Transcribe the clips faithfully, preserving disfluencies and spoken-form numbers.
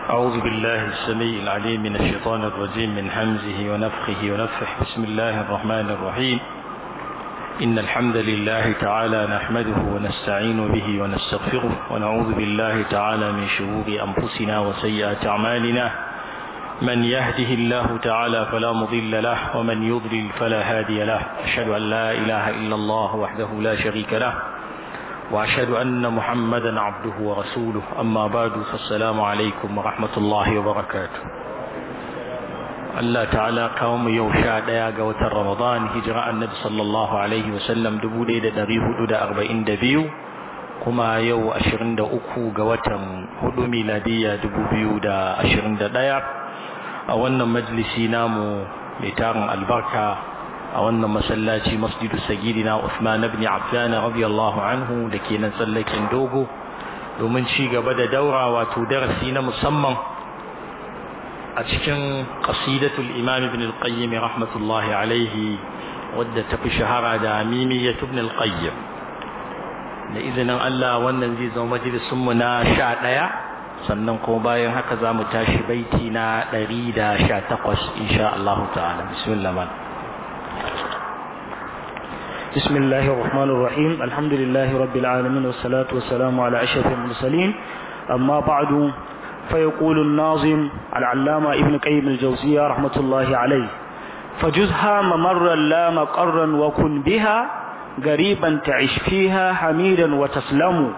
أعوذ بالله السميع العليم من الشيطان الرجيم من همزه ونفخه ونفخه. بسم الله الرحمن الرحيم. إن الحمد لله تعالى نحمده ونستعين به ونستغفره ونعوذ بالله تعالى من شرور أنفسنا وسيئات أعمالنا. من يهده الله تعالى فلا مضل له ومن يضلل فلا هادي له. أشهد أن لا إله إلا الله وحده لا شريك له وأشهد أن محمدا عبده ورسوله. أما بعد فالسلام عليكم ورحمة الله وبركاته. الله تعالى قوم يوشا ديا قوة رمضان هجراء النبي صلى الله عليه وسلم دبو ليلة دريه دا أربعين دبيو كما يو أشرين دا أكو قوة هدو ميلادية دبو بيو دا أشرين دا ديا. أولنا مجلسي نامو لتارن البركة أولنا مسلاتي مسجد سيدنا عثمان بن عفان رضي الله عنه لكي نسلك دوغو ومن شيء بدأ دورة وتدرسين مصمم أتكن قصيدة الإمام ابن القيم رحمة الله عليه ودت في شهر داميمية ابن القيم. لإذن الله وننزيز ومجلس منا شاء sannan kuma bayan haka za mu tashi baiti na ɗari da sha takwas insha Allah ta'ala. Bismillah. بسم الله الرحمن الرحيم. الحمد لله رب العالمين والصلاة والسلام على أشرف المرسلين. أما بعد فيقول الناظم العلامة ابن قيم الجوزية رحمة الله عليه: فجزها ممرا لا مقرا وكن بها قريبا تعش فيها حميدا وتسلم،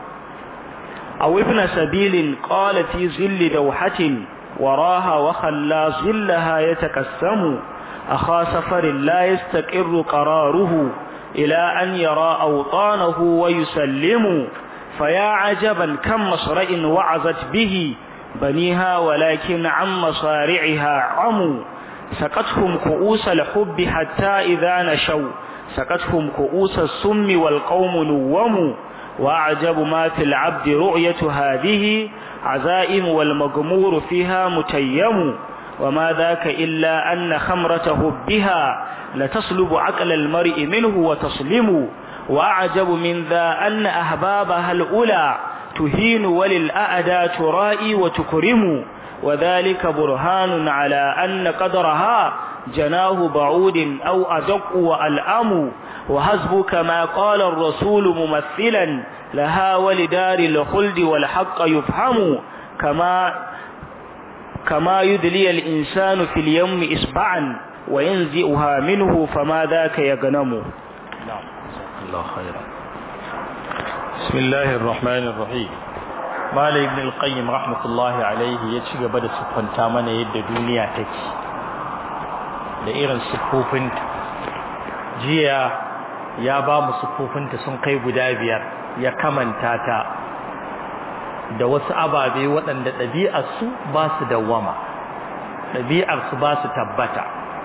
أو ابن سبيل قال في ظل دوحة وراها وخلى ظلها يتكسم، أخا سفر لا يستقر قراره إلى أن يرى أوطانه ويسلم، فيا عجبا كم مصرع وعظت به بنيها ولكن عن مصارعها عموا، سقتهم كؤوس الحب حتى إذا نشوا سقتهم كؤوس السم والقوم نوموا، وأعجب ما في العبد رؤية هذه عزائم والمغمور فيها متيم، وما ذاك إلا أن خمرته بها لتصلب عقل المرء منه وتصلم، وأعجب من ذا أن أحبابها الأولى تهين وللأعداء ترائي وتكرم، وذلك برهان على أن قدرها جناه بعود أو أدق وألأم، وحسبك ما قال الرسول ممثلا لها ولدار الخلد والحق يفهم، كما كما يدلي الإنسان في اليوم إصبعا وينزئها منه فما ذاك يغنم. نعم الله خيرا. بسم الله الرحمن الرحيم. مالك ابن القيم رحمة الله عليه يتشغى بدأ سبحان تامنا يد دنيا تكي لإيران سبحوفن جيا ya ba mu siffofinta sun kai guda biyar, ya kamanta ta da wasu ababe waɗanda ɗabi'arsu ba su dawwama, ɗabi'arsu ba su tabbata,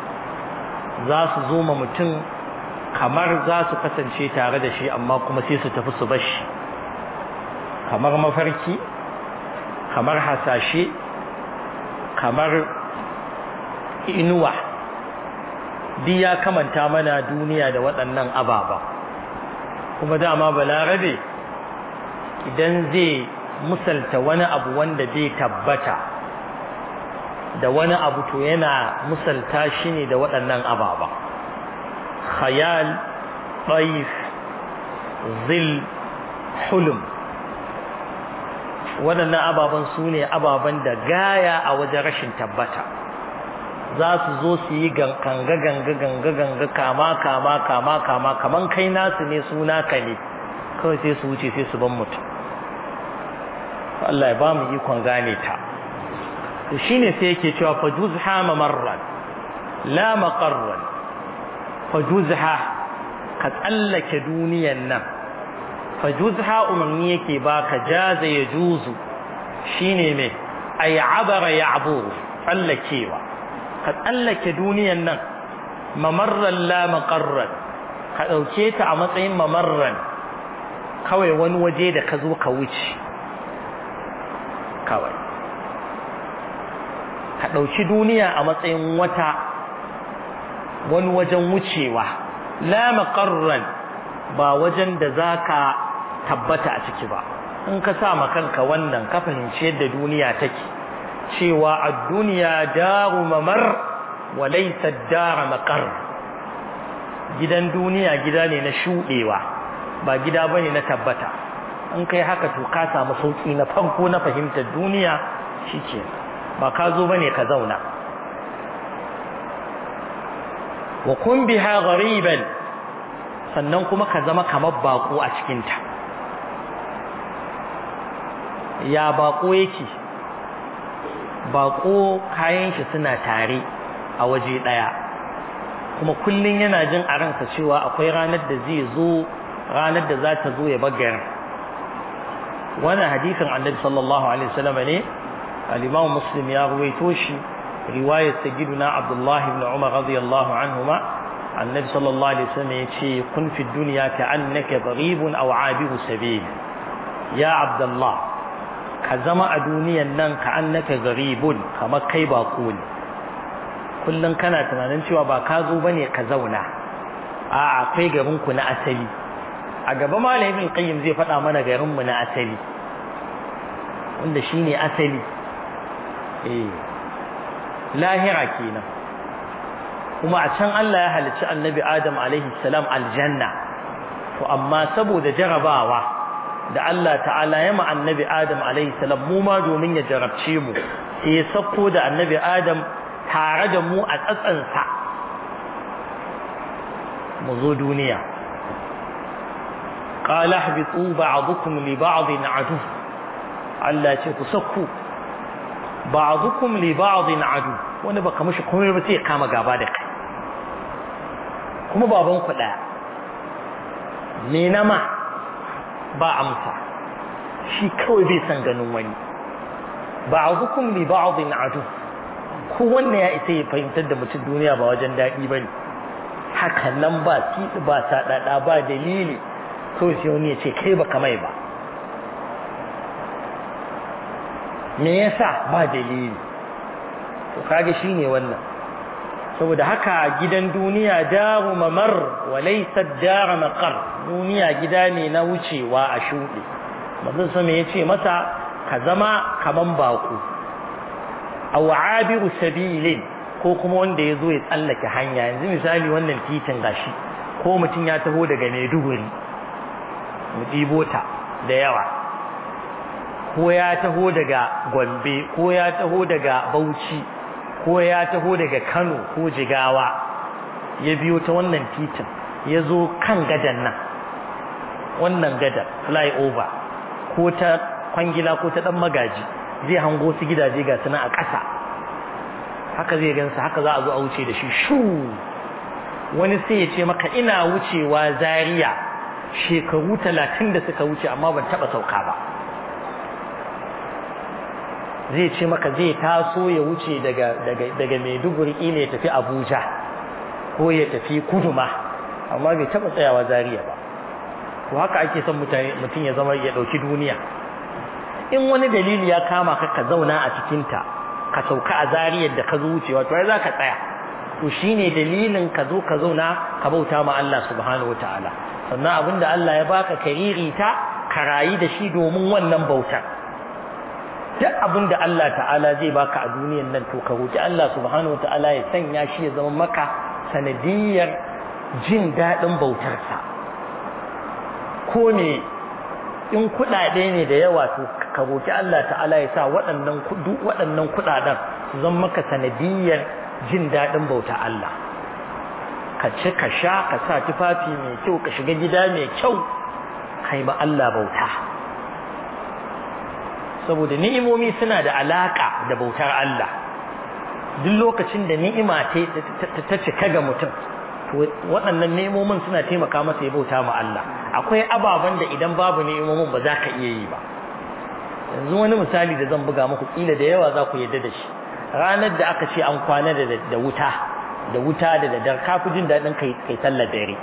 za su zo ma mutum kamar za su kasance tare da shi amma kuma sai su tafi su bashi, kamar mafarki, kamar hasashe, kamar inuwa. Duk ya kamanta mana duniya da waɗannan ababa, kuma dama balarabe idan zai musalta wani abu wanda zai tabbata da wani abu to yana musalta shi ne da waɗannan ababa: khayal, ɗaif, zil, hulum. waɗannan ababan su ne ababan da gaya a wajen rashin tabbata, za su zo su yi ganga ganga ganga ganga kama kama kama kama kaman kai nasu ne suna ka ne, kawai sai su wuce sai su ban mutum. Allah ya ba mu ikon gane ta. to shine sai yake cewa fajuzha mamarran la maqarran, fajuzha ka tsallake duniyan nan. fajuzha umarni yake baka, jaza ya juzu shine me ay abara ya'buru, tsallakewa ka tsallake duniyan nan. mamarran la maqarran, ka dauke ta a matsayin mamarran, kawai wani waje da ka zo ka wuce kawai. ka dauki duniya a matsayin wata wani wajen wucewa, la maqarran ba wajen da zaka tabbata a ciki ba. in ka sa ma kanka wannan ka fahimci yadda duniya take cewa ad-dunya daru mamar wa laysa ad-dar maqar gidan duniya gida ne na shudewa ba gida bane na tabbata in kai haka to ka samu sauki na farko na fahimtar duniya shike ba ka zo bane ka zauna wa kun biha ghariban sannan kuma ka zama kamar bako a cikin ta ya bako yake bako kayan shi suna tare a waje daya kuma kullun yana jin a ransa cewa akwai ranar da zai zo ranar da za ta zo ya bagar wannan hadisin annabi sallallahu alaihi wasallam ne al-imam muslim ya ruwaito shi riwayat sayyidina abdullah ibn umar radiyallahu anhuma annabi sallallahu alaihi wasallam yace kun fi dunya ka'annaka gharibun aw abiru sabil ya abdullah ka zama a duniyan nan ka'annaka gharibun kamar kai bako ne kullun kana tunanin cewa ba ka zo bane ka zauna a akwai garin ku na asali a gaba malamin qayyim zai faɗa mana garin mu na asali wanda shine asali eh lahira kenan kuma a can Allah ya halicci annabi Adam alaihi salam aljanna to amma saboda jarabawa da Allah ta'ala ya ma annabi Adam alaihi salam mu ma domin ya jarabce mu sai ya sako da annabi Adam tare da mu a tsatsansa mu zo duniya qala ihbitu ba'dukum li ba'din adu Allah ce ku sakku ba'dukum li ba'din adu wani baka mishi komai ba sai ya kama gaba da kai kuma baban ku daya me nama ba amsa shi kawai bai san ganin wani ba'dukum li ba'din adu ko wanne ya isa ya fahimtar da mutum duniya ba wajen dadi bane haka nan ba titi ba sadada ba dalili kawai sai wani ya ce kai baka mai ba me yasa ba dalili to kage shine wannan saboda haka gidan duniya daru mamar wa laysa dar maqar duniya gida ne na wucewa a shuɗe manzon sama yace masa ka zama kaman baku aw abiru sabilin ko kuma wanda yazo ya tsallake hanya yanzu misali wannan titin gashi ko mutun ya taho daga Maiduguri mu dibo ta da yawa ko ya taho daga Gombe ko ya taho daga Bauchi ko ya taho daga Kano ko Jigawa ya biyo ta wannan titin ya zo kan gadan nan wannan gadar flyover ko ta Kwangila ko ta dan Magaji zai hango su gidaje ga suna a ƙasa haka zai gansa haka za a zo a wuce da shi shu wani sai ya ce maka ina wucewa Zaria shekaru talatin da suka wuce amma ban taba sauka ba zai ce maka zai taso ya wuce daga daga daga Maiduguri ila ya tafi Abuja ko ya tafi Kuduma amma bai taba tsayawa Zaria ba to haka ake son mutane mutun ya zama ya dauki duniya in wani dalili ya kama ka ka zauna a cikin ta ka sauka a Zariyar da ka zo wucewa to ai zaka tsaya to shine dalilin ka zo ka zauna ka bauta ma Allah subhanahu wataala sannan abinda Allah ya baka kariri ta ka rayi da shi domin wannan bautar duk abinda Allah ta'ala zai baka a duniyar nan to ka roki Allah subhanahu wataala ya sanya shi ya zama maka sanadiyar jin dadin bautar sa ko me in kudade ne da yawa to ka roki Allah ta'ala ya sa waɗannan kudu waɗannan kudaden su zama maka sanadiyar jin dadin bautar Allah ka ci ka sha ka sa tufafi mai kyau ka shiga gida mai kyau kai ba Allah bauta saboda ni'imomi suna da alaka da bautar Allah duk lokacin da ni'ima ta cika ga mutum to waɗannan ni'imomin suna taimaka masa ya bauta ma Allah akwai ababen da idan babu ni'imomin ba za ka iya yi ba yanzu wani misali da zan buga muku kila da yawa za ku yarda da shi ranar da aka ce an kwana da da wuta da wuta da daddar kafi jin daɗin kai kai sallar dare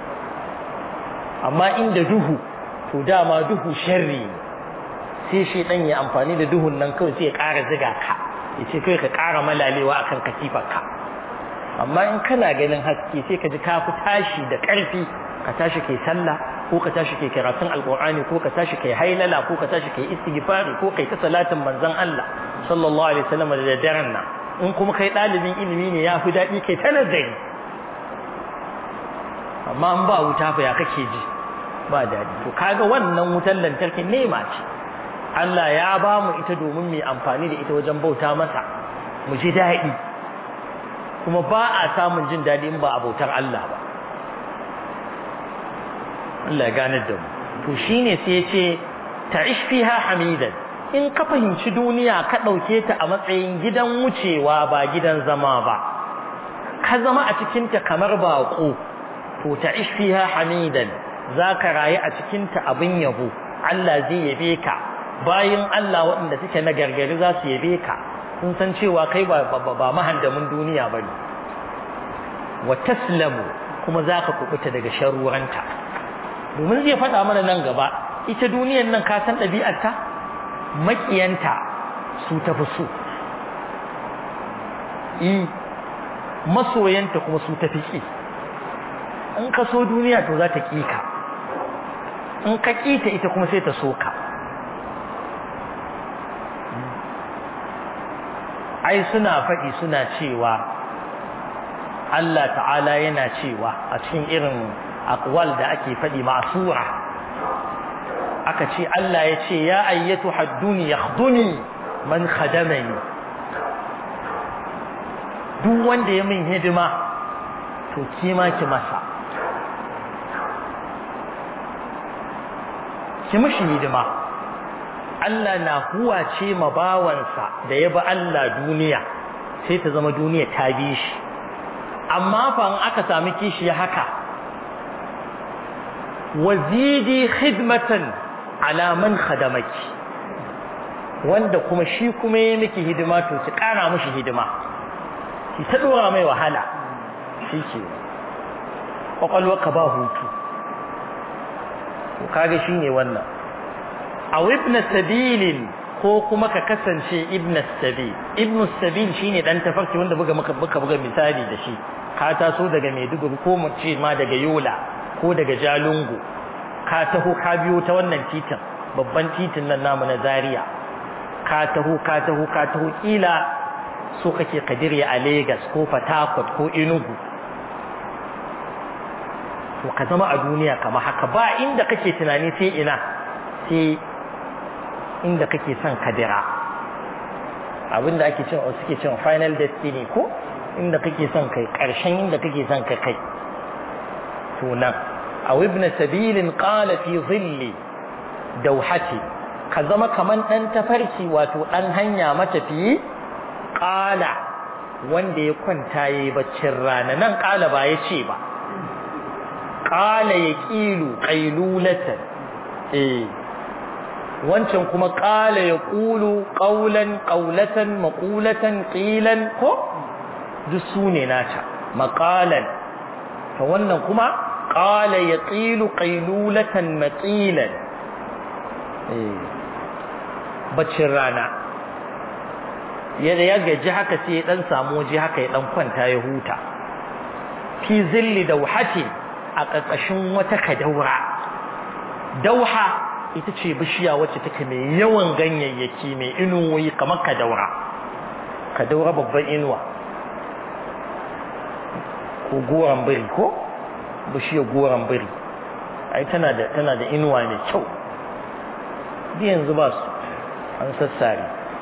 amma inda duhu to dama duhu sharri sai shedan ya amfani da duhun nan kawai sai ya ƙara ziga ka yace kai ka ƙara malalewa akan katifarka amma in kana ganin haske sai ka ji ka fi tashi da ƙarfi ka tashi kai sallah ko ka tashi kai karatun alqur'ani ko ka tashi kai hailala ko ka tashi kai istighfari ko kai ta salatin manzon Allah sallallahu alaihi wasallam da daren nan in kuma kai dalibin ilimi ne ya fi dadi kai ta nazari amma in ba wuta fa ya kake ji ba dadi to kaga wannan wutar lantarki nema ce Allah ya ba mu ita domin mu amfani da ita wajen bauta masa mu ji dadi kuma ba a samun jin dadi in ba a bautar Allah ba Allah ya gane da mu to shine sai ya ce ta'ish fiha hamidan in ka fahimci duniya ka dauke ta a matsayin gidan wucewa ba gidan zama ba ka zama a cikin ta kamar bako to ta'ish fiha hamidan zaka rayu a cikin ta abin yabo Allah zai yabe ka bayin Allah waɗanda suke na gargari za su yabe ka sun san cewa kai ba ba mahandamin duniya bane wa taslamu kuma zaka kubuta daga sharuranta domin zai faɗa mana nan gaba ita duniyar nan ka san ɗabi'arta makiyanta su tafi so i masoyanta kuma su tafi ki in ka so duniya to za ta ƙi ka in ka ƙi ta ita kuma sai ta so ka ai suna faɗi suna cewa Allah ta'ala yana cewa a cikin irin aqwal da ake faɗi ma'sura aka ce Allah ya ce ya ayyatu hadduni yakhduni man khadamani duk wanda ya min hidima to kima ki masa ki mishi hidima Allah na huwa ce ma bawansa da ya bi Allah duniya sai ta zama duniya ta bi shi amma fa in aka sami kishi haka wazidi khidmatan ala man khadamaki wanda kuma shi kuma yayi miki hidima to ki kara mishi hidima ki ta dora mai wahala shike kokolwarka ba hutu to kage shine wannan aw ibn sabilin ko kuma ka kasance ibn sabil ibn sabil shine dan tafarki wanda buga maka buga misali da shi ka taso daga Maiduguri ko mu ce ma daga Yola ko daga Jalungu ka taho ka biyo ta wannan titin babban titin nan namu na Zaria ka taho ka taho ka taho kila so kake kadire a Lagos ko Port Harcourt ko Enugu to ka zama a duniya kamar haka ba inda kake tunani sai ina sai inda kake son kadira abinda ake cewa suke cewa final destiny ko inda kake son kai karshen inda kake son ka kai to nan aw ibn sabilin qala fi dhilli dawhati ka zama kaman dan tafarki wato dan hanya matafiyi qala wanda ya kwanta yayi baccin rana nan qala ba yace ba qala yaqilu qailulatan eh wancan kuma qala yaqulu qawlan qawlatan maqulatan qilan ko duk sune nata maqalan to wannan kuma qala yaqilu qailulatan maqilan eh baccin rana yadda ya gaji haka sai dan samu waje haka ya dan kwanta ya huta fi zilli dawhati a ƙarƙashin wata kadaura dauha ita ce bishiya wacce take mai yawan ganyayyaki mai inuwoyi kamar kadaura kadaura babban inuwa ko goran biri ko bishiyar goran biri ai tana da tana da inuwa mai kyau da yanzu ba su an sassare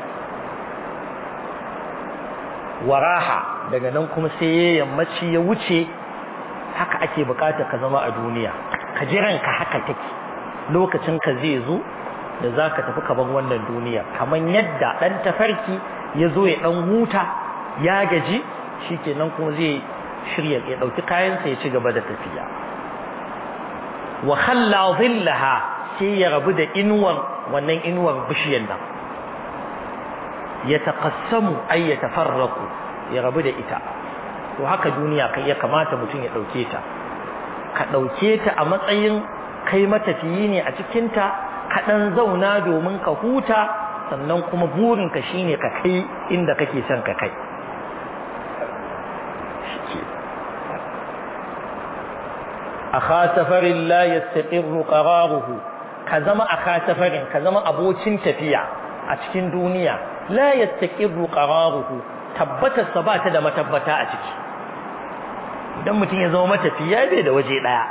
waraha daga nan kuma sai ya yammaci ya wuce haka ake bukata ka zama a duniya ka ji ranka haka take lokacin ka zai zo da zaka tafi ka bar wannan duniya kaman yadda dan tafarki ya zo ya dan huta ya gaji shikenan kuma zai shirya ya dauki kayansa ya ci gaba da tafiya wa khalla dhillaha sai ya rabu da inuwar wannan inuwar bishiyar nan ya taqassamu ay yatafarraqu ya rabu da ita to haka duniya kai ya kamata mutum ya dauke ta ka dauke ta a matsayin kai matafiyi ne a cikin ta ka dan zauna domin ka huta sannan kuma burin ka shine ka kai inda kake son ka kai akha safarin la yastaqirru qararuhu ka zama akha safarin ka zama abocin tafiya a cikin duniya la yastaqirru qararuhu tabbatar sa ba ta da matabbata a ciki idan mutum ya zama matafiya bai da waje daya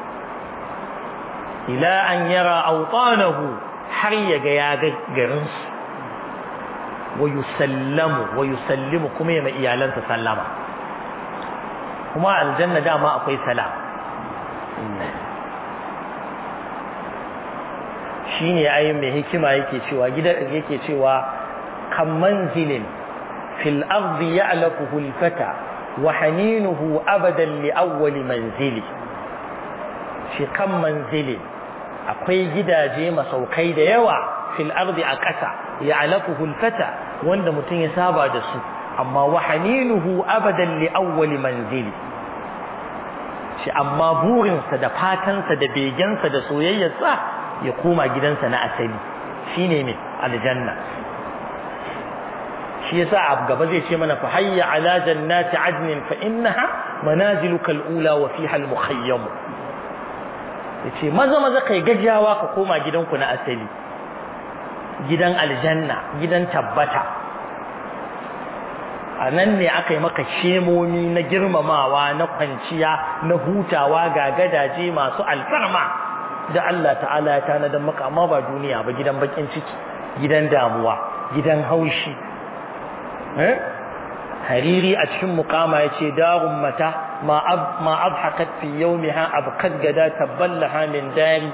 ila an yara awtanahu har ya ga ya ga garin su wa yusallamu wa yusallimu kuma ya mai iyalansa sallama kuma aljanna dama akwai salam shine ayin mai hikima yake cewa gidan yake cewa kam manzilin fil ardi ya'laquhu al-fata wa haninuhu abadan li awwal manzili shi kam manzilin akwai gidaje masaukai da yawa fil ardi a ƙasa ya'laquhu al-fata wanda mutum ya saba da su amma wa haninuhu abadan li awwal manzili shi amma burinsa da fatansa da begensa da soyayyarsa ya koma gidansa na asali shine me aljanna shi yasa a gaba zai ce mana fa hayya ala jannati adnin fa innaha manaziluka alula wa fiha almukhayyam yace maza maza kai gajiyawa ka koma gidanku na asali gidan aljanna gidan tabbata anan ne aka yi maka shemomi na girmamawa na kwanciya na hutawa ga gadaje masu alfarma da Allah ta'ala ya tanadar maka amma ba duniya ba gidan bakin ciki gidan damuwa gidan haushi eh hariri a cikin mukama yace darun mata ma ab ma abhaqat fi yawmiha abqad gada taballaha min dari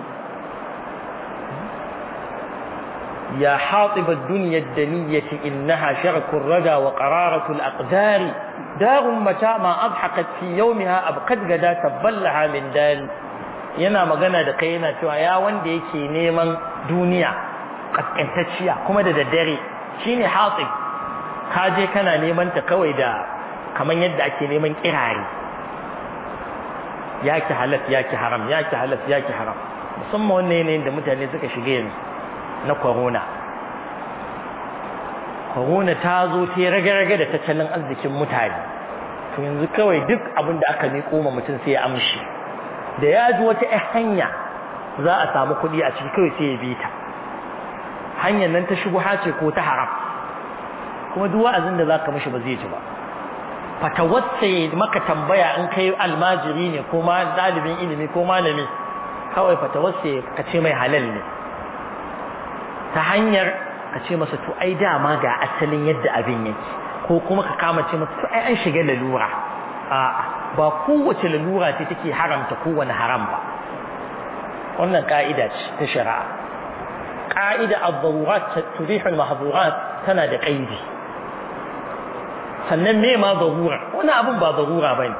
يا حاطب الدنيا الدنية إنها شرك الردى وقرارة الأقدار دار متى ما أضحكت في يومها أبقد غدا تبلها من دار yana magana da kai yana cewa ya wanda yake neman duniya kaskantacciya kuma da daddare shine hatib ka je kana neman ta kawai da kaman yadda ake neman kirare yaki halal yaki haram yaki halal yaki haram musamman wannan yanayin da mutane suka shige yanzu na corona corona ta zo ta rage-rage da tattalin arzikin mutane to yanzu kawai duk abin da aka miƙo ma mutum sai ya amshi da ya ji wata hanya za a samu kuɗi a ciki kawai sai ya bi ta hanyar nan ta shubha ce ko ta haram kuma duk wa'azin da zaka mishi ba zai ji ba fatawacce maka tambaya in kai almajiri ne ko ma dalibin ilimi ko malami kawai fatawacce ka ce mai halal ne ta hanyar ka ce masa to ai dama ga asalin yadda abin yake ko kuma ka kama ce masa to ai an shiga lalura a'a ba kowace lalura ce take haramta kowane haram ba wannan ka'ida ce ta shari'a ka'ida ad-darurat tubihu al-mahdhurat tana da qaidi sannan me ma darura wannan abun ba darura bane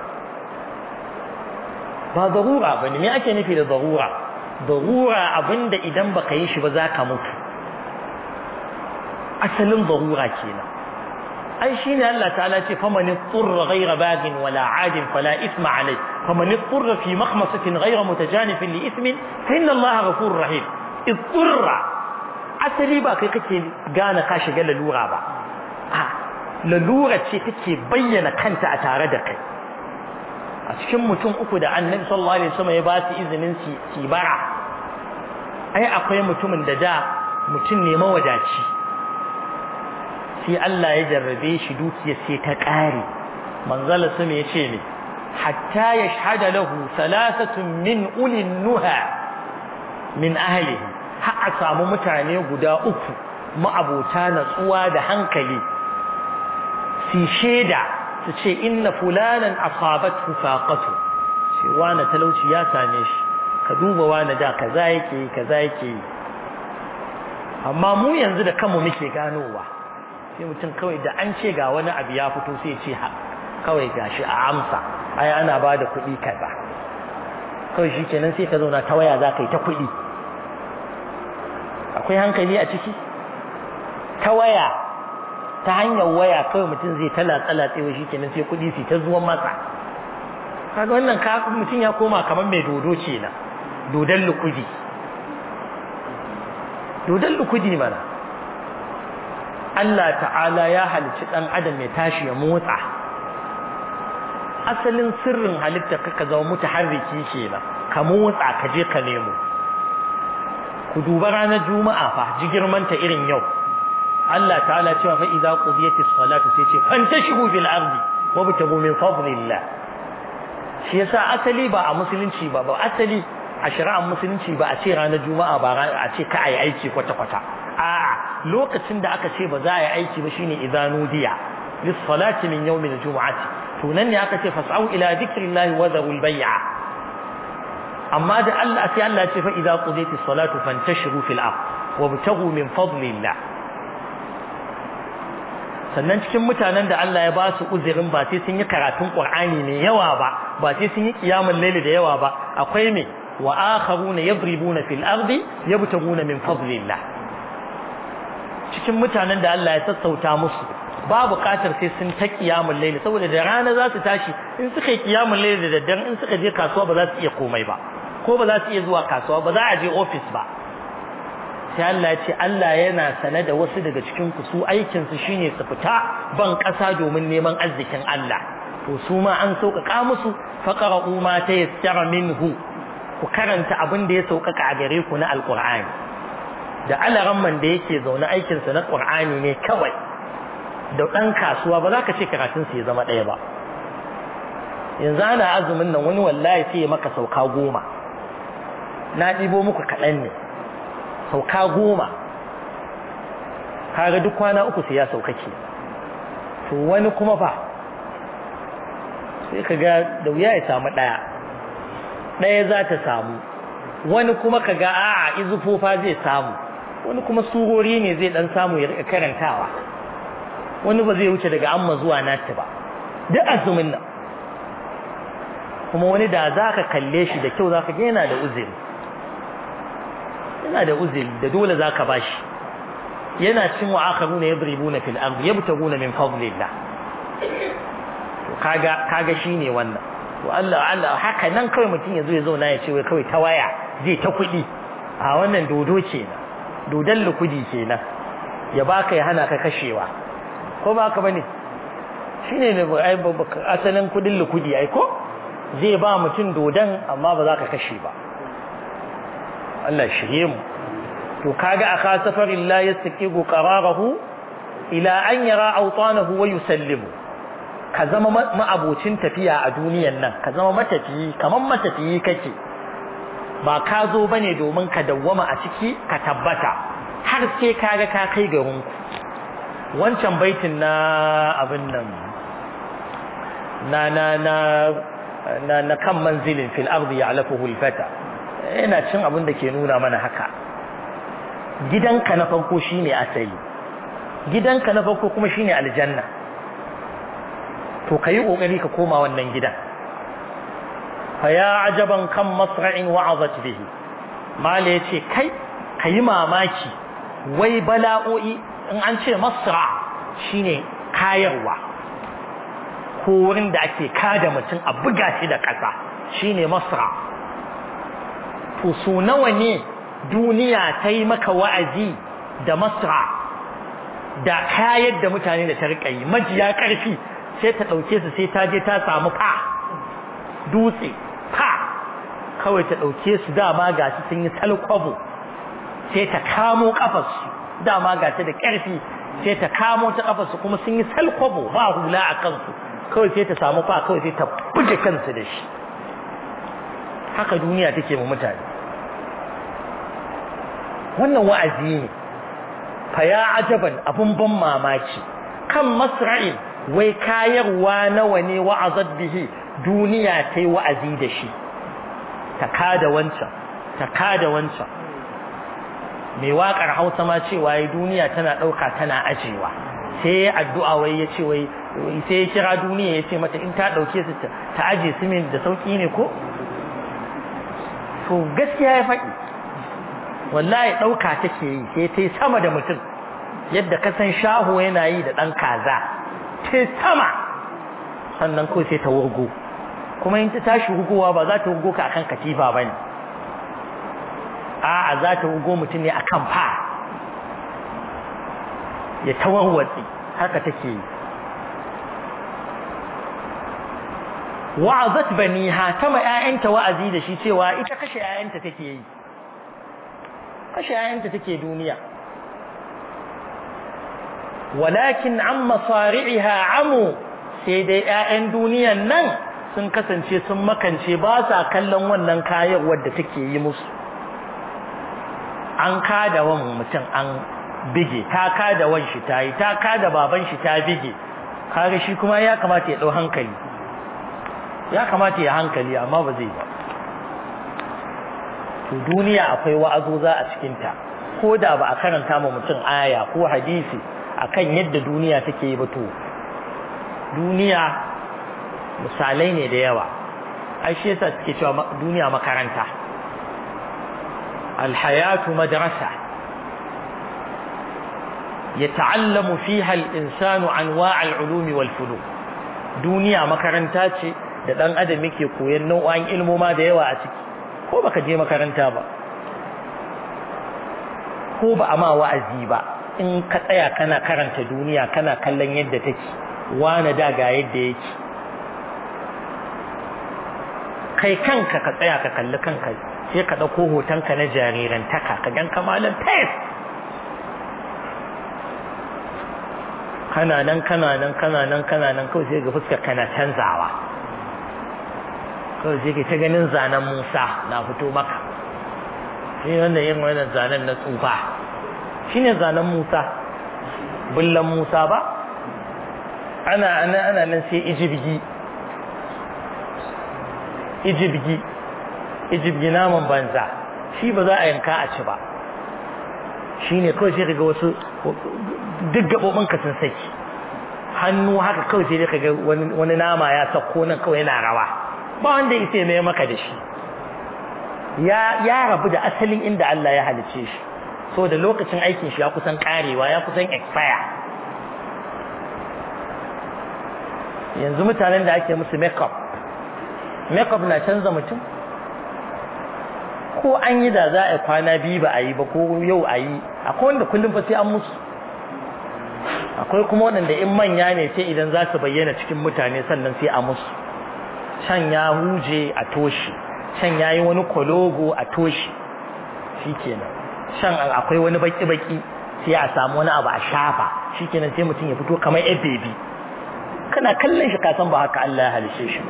ba darura bane me ake nufi da darura darura abinda idan baka yi shi ba zaka mutu asalin darura kenan ai shine Allah ta'ala ce faman turra ghayra bagin wala adin fala isma alai faman turra fi makhmasatin ghayra mutajanifin li ismin fa inna Allah ghafurur rahim turra asali ba kai kake gane ka shiga lalura ba a lalura ce take bayyana kanta a tare da kai a cikin mutum uku da Annabi sallallahu alaihi wasallam ya ba su izinin su bara ai akwai mutumin da da mutum ne mawadaci sai Allah ya jarrabe shi dukiyar sai ta kare manzala sama yace ne hatta yashhada lahu thalathatun min ulil nuha min ahlihi har a samu mutane guda uku ma'abota natsuwa da hankali si sheda su ce inna fulanan asabathu faqatu shi wani talauci ya same shi ka duba wani da kaza yake kaza yake amma mu yanzu da kanmu muke ganowa sai mutum kawai da an ce ga wani abu ya fito sai ce kawai gashi a amsa ai ana ba da kuɗi kaza kawai shi kenan sai ka zauna ta waya za ka yi ta kuɗi akwai hankali a ciki ta waya ta hanyar waya kawai mutum zai tala tsala tsewa shi kenan sai kuɗi su ta zuwan masa kaga wannan ka mutum ya koma kamar mai dodo ce na dodon lukudi dodon lukudi mana Allah ta'ala ya halicci ɗan adam ya tashi ya motsa asalin sirrin halitta kaka zama mutaharriki kenan ka motsa ka je ka nemo ku duba ranar juma'a fa ji girmanta irin yau Allah ta'ala cewa fa idza qudiyatis salatu sai ce fantashiru fil ardi wabtagu min fadlillah shi yasa asali ba a musulunci ba ba asali a shari'ar musulunci ba a ce ranar juma'a ba a ce ka ayi aiki kwata kwata a'a lokacin da aka ce ba za a yi aiki ba shine idza nudiya lis salati min yawmil jumu'ati to nan ne aka ce fas'au ila dhikrillahi wa dharul bay'a amma da Allah sai Allah ce fa idza qudiyatis salatu fantashiru fil ard wabtaghu min fadlillah sannan cikin mutanen da Allah ya ba su uzurin ba sai sun yi karatun Qur'ani ne yawa ba ba sai sun yi qiyamul layl da yawa ba akwai me wa akharuna yadribuna fil ardi yabtaguna min fadlillah cikin mutanen da Allah ya sassauta musu ba buƙatar sai sun ta qiyamul layl saboda da rana za su tashi in suka yi qiyamul layl da daddare in suka je kasuwa ba za su iya komai ba ko ba za su iya zuwa kasuwa ba za a je office ba sai Allah ya ce Allah yana sane da wasu daga cikin ku su aikin su shine su fita ban ƙasa domin neman arzikin Allah to su ma an sauƙaƙa musu faqra'u ma tayassara minhu ku karanta abin da ya sauƙaƙa a gare ku na alqur'ani da alaramman da yake zaune aikin sa na qur'ani ne kawai da dan kasuwa ba za ka ce karatun sa ya zama ɗaya ba yanzu ana azumin nan wani wallahi sai ya maka sauka goma na ɗibo muku kaɗan ne sauka goma kaga duk kwana uku sai ya sauka ke to wani kuma fa sai kaga da wuya ya samu daya daya za ta samu wani kuma kaga a'a izufofa zai samu wani kuma surori ne zai dan samu ya rika karantawa wani ba zai wuce daga amma zuwa nati ba duk azumin nan kuma wani da zaka kalle shi da kyau zaka ga yana da uzuri yana da uzuri da dole zaka bashi yana cin wa akharuna yadribuna fil ardi yabtaguna min fadlillah to kaga kaga shine wannan to Allah Allah haka nan kawai mutun yazo ya zauna ya ce wai kawai ta waya zai ta kudi a wannan dodo kenan dodan lukudi kenan ya baka ya hana ka kashewa ko ba ka bane shine ne ai asalin kudin lukudi ai ko zai ba mutun dodan amma ba za ka kashe ba Allah shirye mu to kaga aka safarin la yastaqiqu qararahu ila an yara awtanahu wa yusallimu ka zama ma'abocin tafiya a duniyan nan ka zama matafiyi kaman matafiyi kake ba ka zo bane domin ka dawwama a ciki ka tabbata har sai kaga ka kai garin ku wancan baitin na abin nan na na na na kan manzilin fil ardi ya'lafuhu al-fata ina cin abin da ke nuna mana haka gidanka na farko shine asali gidanka na farko kuma shine aljanna to kai kokari ka koma wannan gidan fa ya ajaban kam masra'in wa'azat bihi mala yace kai kai mamaki wai bala'o'i in an ce masra shine kayarwa ko wurin da ake kada mutum a buga shi da ƙasa shine masra to su nawa ne duniya ta yi maka wa'azi da masra da kayar da mutane da ta riƙa yi majiya ƙarfi sai ta ɗauke su sai ta je ta samu fa dutse fa kawai ta ɗauke su dama ga su sun yi salkwabo sai ta kamo ƙafarsu dama ga ta da ƙarfi sai ta kamo ta ƙafarsu kuma sun yi salkwabo ba hula a kansu kawai sai ta samu fa kawai sai ta buge kansu da shi haka duniya take mu mutane wannan wa'azi ne fa ya ajaban abun ban mamaki kan masra'in wai kayarwa nawa ne wa'azat bihi duniya tai wa'azi da shi ta kada wancan ta kada wancan mai waƙar Hausa ma cewa yi duniya tana ɗauka tana ajewa sai addu'a wai ya ce wai sai ya kira duniya ya ce mata in ta ɗauke su ta aje su min da sauƙi ne ko to gaskiya ya faɗi wallahi ɗauka take yi sai ta yi sama da mutum yadda ka san shaho yana yi da ɗan kaza ta sama sannan kawai sai ta wurgo kuma in ta tashi hugowa ba za ta hugo ka akan katifa ba ne a'a za ta hugo mutum ne akan fa ya tawarwatsi haka take yi wa'azat baniha tama ƴaƴanta wa'azi da shi cewa ita kashe ƴaƴanta take yi kashe ƴaƴanta take duniya walakin an masari'iha amu sai dai ƴaƴan duniyan nan sun kasance sun makance ba sa kallon wannan kayan wadda take yi musu an kada wan mutum an bige ta kada wan shi tayi ta kada baban shi ta bige kaga shi kuma ya kamata ya dau hankali ya kamata ya hankali amma ba zai ba to duniya akwai wa'azoza a cikin ta ko da ba a karanta ma mutum aya ko hadisi akan yadda duniya take yi ba to duniya misalai ne da yawa ai shi yasa suke cewa duniya makaranta alhayatu madrasa yata'allamu fiha al-insanu anwa' al-ulum wal-funun duniya makaranta ce da dan adam yake koyon nau'an ilmoma da yawa a ciki ko baka je makaranta ba ko ba amma wa'azi ba in ka tsaya kana karanta duniya kana kallon yadda take wani da ga yadda yake kai kanka ka tsaya ka kalli kanka sai ka dauko hotonka na jarirantaka ka gan kamalan fes kana nan kana nan kana nan kana nan kawai sai ga fuskar kana canzawa kawai sai ta ganin zanen Musa na fito maka shi wannan yin wannan zanen na tsufa shine zanen Musa bullan Musa ba ana ana ana nan sai ijibgi ijibgi ijibgi naman banza shi ba za a yanka a ci ba shine kawai sai kaga wasu duk gabobin ka sun saki hannu haka kawai sai kaga wani wani nama ya sako nan kawai yana rawa ba wanda yake mai maka da shi ya ya rabu da asalin inda Allah ya halice shi so da lokacin aikin shi ya kusan karewa ya kusan expire yanzu mutanen da ake musu makeup makeup na canza mutum ko an yi da za a kwana biyu ba a yi ba ko yau a yi akwai wanda kullum fa sai an musu akwai kuma wanda in manya ne sai idan za su bayyana cikin mutane sannan sai a musu can ya huje a toshi can yayi wani kologo a toshi shikenan can akwai wani baki baki sai a samu wani abu a shafa shikenan sai mutum ya fito kamar a baby kana kallon shi ka san ba haka Allah ya halice shi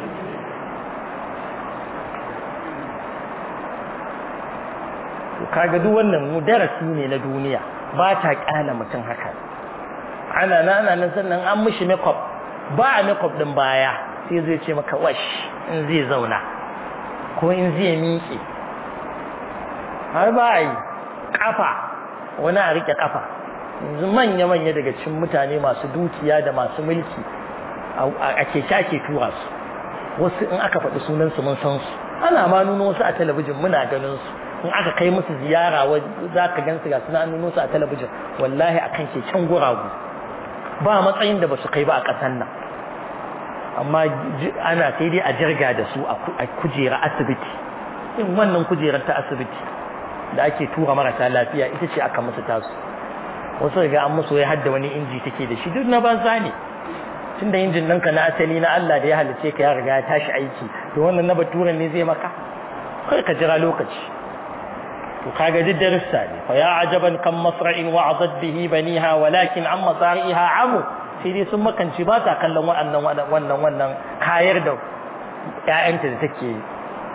to kaga duk wannan mu darasi ne na duniya ba ta kyala mutum haka ana nana nan sannan an mishi makeup ba a makeup din baya sai zai ce maka wash in zai zauna ko in zai miƙe har ba yi kafa wani a rike kafa yanzu manya manya daga cikin mutane masu dukiya da masu mulki a keke ake tura su wasu in aka faɗi sunansu mun san su ana ma nuna wasu a talabijin muna ganin su in aka kai musu ziyara za ka gan su ga suna nuna su a talabijin wallahi akan keken guragu ba matsayin da ba su kai ba a ƙasar nan amma ana sai dai a jirga da su a kujera asibiti in wannan kujerar ta asibiti da ake tura marasa lafiya ita ce aka musu tasu wasu ga an musu ya hadda wani inji take da shi duk na banza ne tunda injin ɗinka na asali na Allah da ya halice ka ya riga ya tashi aiki to wannan na baturan ne zai maka kai ka jira lokaci to kaga duk darussa ne fa ya ajaban kam masra'in wa'adat bihi baniha walakin an masariha amu sai dai sun makanci ba ta kallon wannan wannan wannan kayar da ƴaƴanta da take yi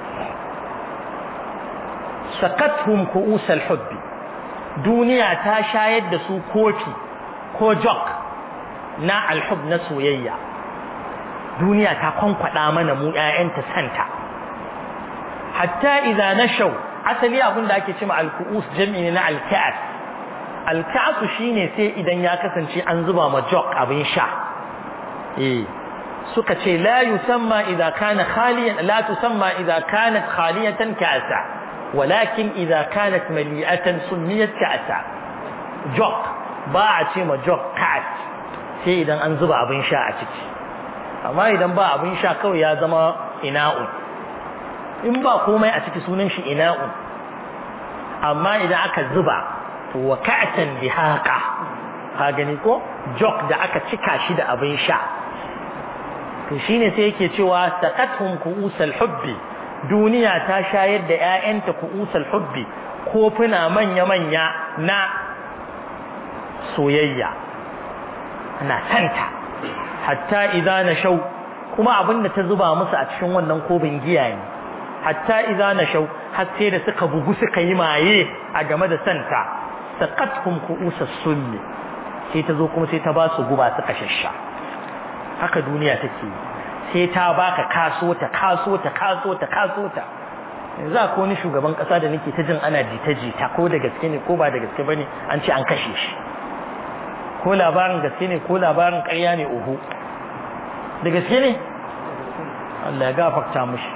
sakathum ku'us al-hubb duniya ta shayar da su kofi ko jok na al-hubb na soyayya duniya ta kwankwada mana mu ƴaƴanta santa hatta idza nashaw asali abin da ake cewa al-ku'us jami'i na al-ka'as al-ka'as shine sai idan ya kasance an zuba ma jok abin sha eh suka ce la yusamma idza kana khaliyan la tusamma idza kanat khaliyatan ka'asa walakin idza kanat mali'atan summiyat ka'asa jok ba a ce ma jok ka'as sai idan an zuba abin sha a ciki amma idan ba abin sha kawai ya zama ina'u in ba komai a ciki sunan shi ina'u amma idan aka zuba to wa ka'atan bihaqa ka gani ko jok da aka cika shi da abin sha to shine sai yake cewa saqathum ku'usal hubbi duniya ta shayar da ƴaƴanta ku'usal hubbi kofuna manya manya na soyayya ana santa hatta idza nashaw kuma abinda ta zuba musu a cikin wannan kobin giya ne hatta idza nashaw har sai da suka bugu suka yi maye a game da santa saqathum ku'usas sunni sai ta zo kuma sai ta ba su guba suka shasha haka duniya take sai ta baka kaso ta kaso ta kaso ta kaso ta yanzu akwai wani shugaban kasa da nake ta jin ana jita jita ko da gaske ne ko ba da gaske bane an ce an kashe shi ko labarin gaske ne ko labarin ƙarya ne uhu da gaske ne Allah ya gafarta mishi